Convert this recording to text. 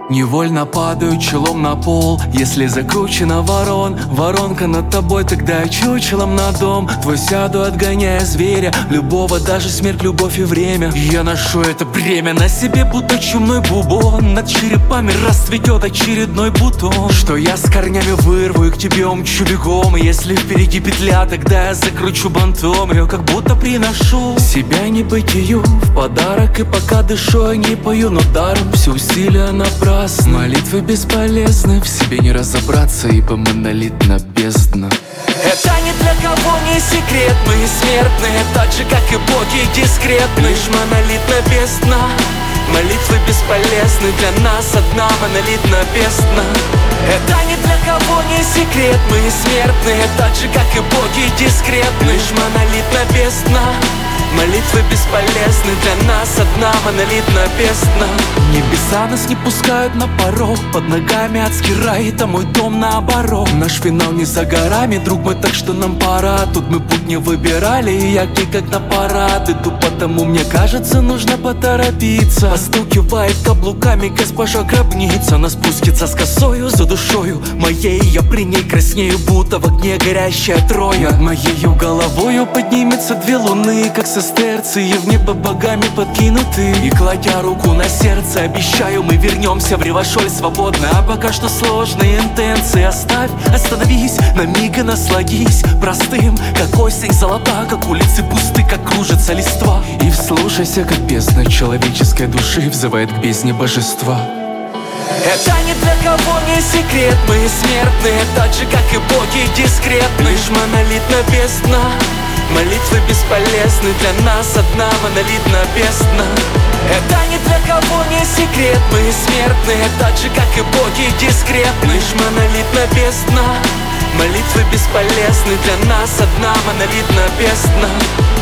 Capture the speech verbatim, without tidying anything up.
Невольно падаю челом на пол, если закручена ворон. Воронка над тобой, тогда я чучелом на дом твой сяду, отгоняя зверя. Любого, даже смерть, любовь и время. Я ношу это бремя на себе, будто чумной бубон. Над черепами расцветет очередной бутон, что я с корнями вырву и к тебе умчу бегом. И если впереди петля, тогда я закручу бантом ее, как будто приношу себя небытию в подарок. И пока дышу, я не пою, но даром все усилия напрасно. Молитвы бесполезны, в себе не разобраться, ибо монолитна бездна. Это ни для кого не секрет, мы смертные, так же как и боги дискретны. Лишь монолитна бездна. Молитвы бесполезны, для нас одна монолитна бездна. Это ни для кого не секрет, мы смертные, так же как и боги дискретны. Лишь монолитна бездна. Молитвы бесполезны, для нас одна монолитна бездна. Небеса нас не пускают на порог, под ногами адский рай, это мой дом наоборот. Наш финал не за горами, друг мой, так что нам пора. Тут мы путь не выбирали, и я гей как на парад иду, потому мне кажется, нужно поторопиться. Постукивает каблуками госпожа гробница. Она спустится с косою за душою моей, я при ней краснею, будто в огне горящая Троя. Над моею головою поднимется две луны, как сестерцы, и в небо богами подкинуты. И кладя руку на сердце, обещаю, мы вернемся в Ревашоль свободно. А пока что сложные интенции оставь, остановись, на миг и насладись простым, как осень золота, как улицы пусты, как кружится листва. И вслушайся, как бездна человеческой души взывает к бездне божества. Это ни для кого не секрет, мы смертные, так же как и боги дискретны. Лишь монолитна бездна. Молитвы бесполезны, для нас одна монолитна бездна. Это ни для кого не секрет, мы смертные, так же как и боги дискретны. Лишь монолитна бездна. Молитвы бесполезны, для нас одна монолитна бездна.